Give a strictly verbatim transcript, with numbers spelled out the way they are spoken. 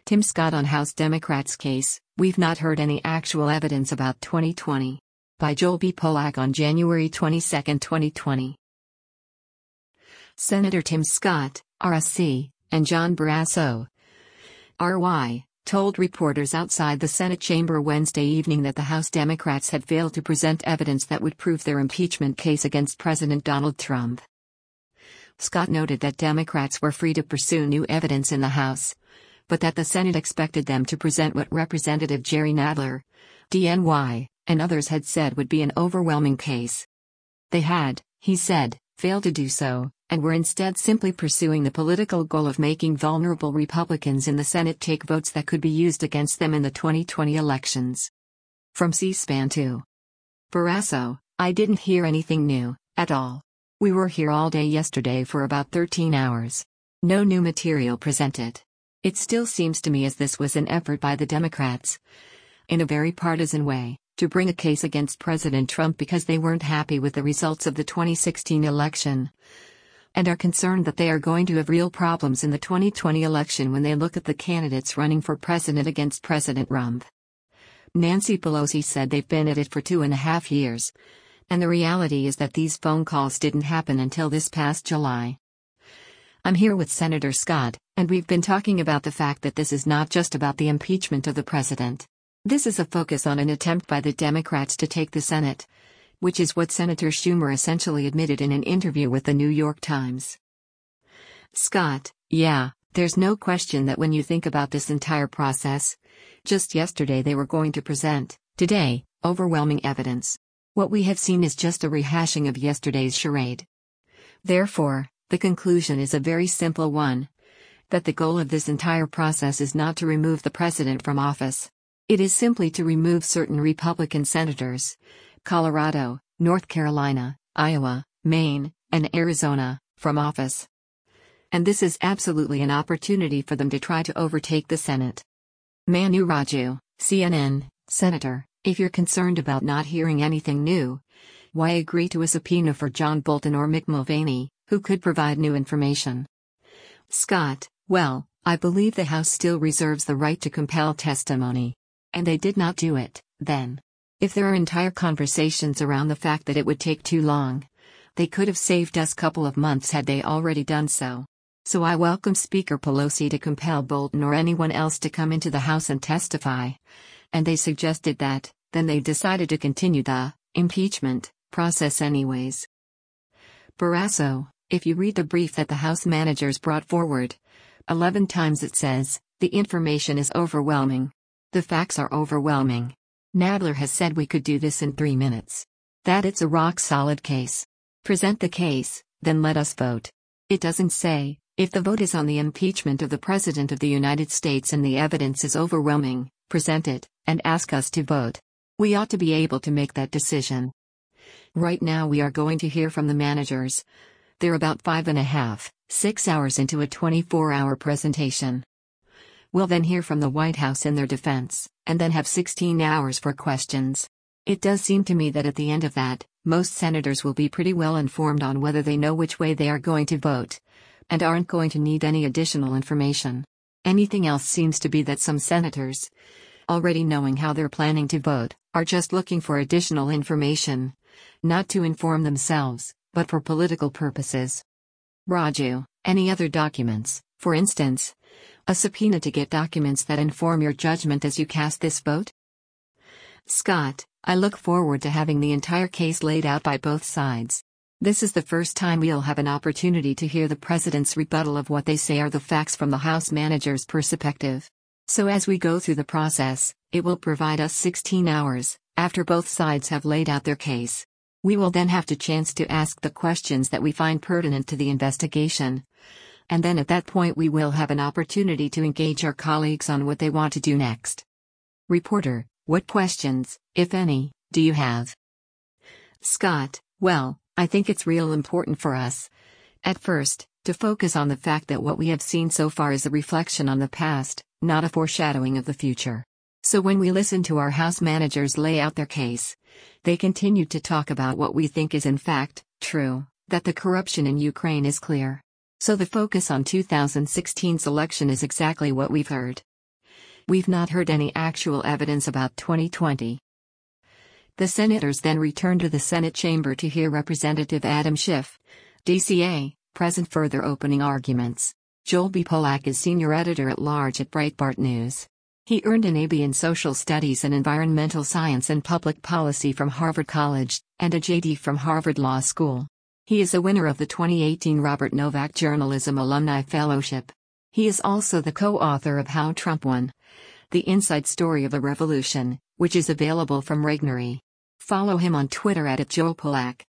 Tim Scott on House Democrats' case, We've Not Heard Any Actual Evidence About twenty twenty. By Joel B. Polak on January twenty-second, twenty twenty. Senator Tim Scott, R S C, and John Barrasso, R Y, told reporters outside the Senate chamber Wednesday evening that the House Democrats had failed to present evidence that would prove their impeachment case against President Donald Trump. Scott noted that Democrats were free to pursue new evidence in the House, but that the Senate expected them to present what Representative Jerry Nadler, D N Y, and others had said would be an overwhelming case. They had, he said, failed to do so, and were instead simply pursuing the political goal of making vulnerable Republicans in the Senate take votes that could be used against them in the twenty twenty elections. From C-SPAN two. Barrasso, I didn't hear anything new, at all. We were here all day yesterday for about thirteen hours. No new material presented. It still seems to me as this was an effort by the Democrats, in a very partisan way, to bring a case against President Trump because they weren't happy with the results of the twenty sixteen election, and are concerned that they are going to have real problems in the twenty twenty election when they look at the candidates running for president against President Trump. Nancy Pelosi said they've been at it for two and a half years, and the reality is that these phone calls didn't happen until this past July. I'm here with Senator Scott, and we've been talking about the fact that this is not just about the impeachment of the president. This is a focus on an attempt by the Democrats to take the Senate, which is what Senator Schumer essentially admitted in an interview with the New York Times. Scott, yeah, there's no question that when you think about this entire process, just yesterday they were going to present, today, overwhelming evidence. What we have seen is just a rehashing of yesterday's charade. Therefore, the conclusion is a very simple one, that the goal of this entire process is not to remove the president from office. It is simply to remove certain Republican senators, Colorado, North Carolina, Iowa, Maine, and Arizona, from office. And this is absolutely an opportunity for them to try to overtake the Senate. Manu Raju, C N N, Senator, if you're concerned about not hearing anything new, why agree to a subpoena for John Bolton or Mick Mulvaney, who could provide new information? Scott, well, I believe the House still reserves the right to compel testimony. And they did not do it, then. If there are entire conversations around the fact that it would take too long, they could have saved us a couple of months had they already done so. So I welcome Speaker Pelosi to compel Bolton or anyone else to come into the House and testify. And they suggested that, then they decided to continue the impeachment process anyways. Barrasso, if you read the brief that the House managers brought forward, eleven times it says, the information is overwhelming. The facts are overwhelming. Nadler has said we could do this in three minutes. That it's a rock-solid case. Present the case, then let us vote. It doesn't say, if the vote is on the impeachment of the President of the United States and the evidence is overwhelming, present it, and ask us to vote. We ought to be able to make that decision. Right now we are going to hear from the managers. They're about five and a half, six hours into a twenty-four hour presentation. We'll then hear from the White House in their defense, and then have sixteen hours for questions. It does seem to me that at the end of that, most senators will be pretty well informed on whether they know which way they are going to vote, and aren't going to need any additional information. Anything else seems to be that some senators, already knowing how they're planning to vote, are just looking for additional information, not to inform themselves, but for political purposes. Raju, any other documents, for instance, a subpoena to get documents that inform your judgment as you cast this vote? Scott, I look forward to having the entire case laid out by both sides. This is the first time we'll have an opportunity to hear the president's rebuttal of what they say are the facts from the House manager's perspective. So as we go through the process, it will provide us sixteen hours, after both sides have laid out their case. We will then have the chance to ask the questions that we find pertinent to the investigation. And then at that point we will have an opportunity to engage our colleagues on what they want to do next. Reporter, what questions, if any, do you have? Scott, well, I think it's real important for us, at first, to focus on the fact that what we have seen so far is a reflection on the past, not a foreshadowing of the future. So when we listen to our House managers lay out their case, they continue to talk about what we think is in fact true, that the corruption in Ukraine is clear. So the focus on two thousand sixteen's election is exactly what we've heard. We've not heard any actual evidence about twenty twenty. The senators then returned to the Senate chamber to hear Representative Adam Schiff, D C A, present further opening arguments. Joel B. Polak is senior editor-at-large at Breitbart News. He earned an A B in Social Studies and Environmental Science and Public Policy from Harvard College, and a J D from Harvard Law School. He is a winner of the twenty eighteen Robert Novak Journalism Alumni Fellowship. He is also the co-author of How Trump Won: The Inside Story of a Revolution, which is available from Regnery. Follow him on Twitter at Joel Polak.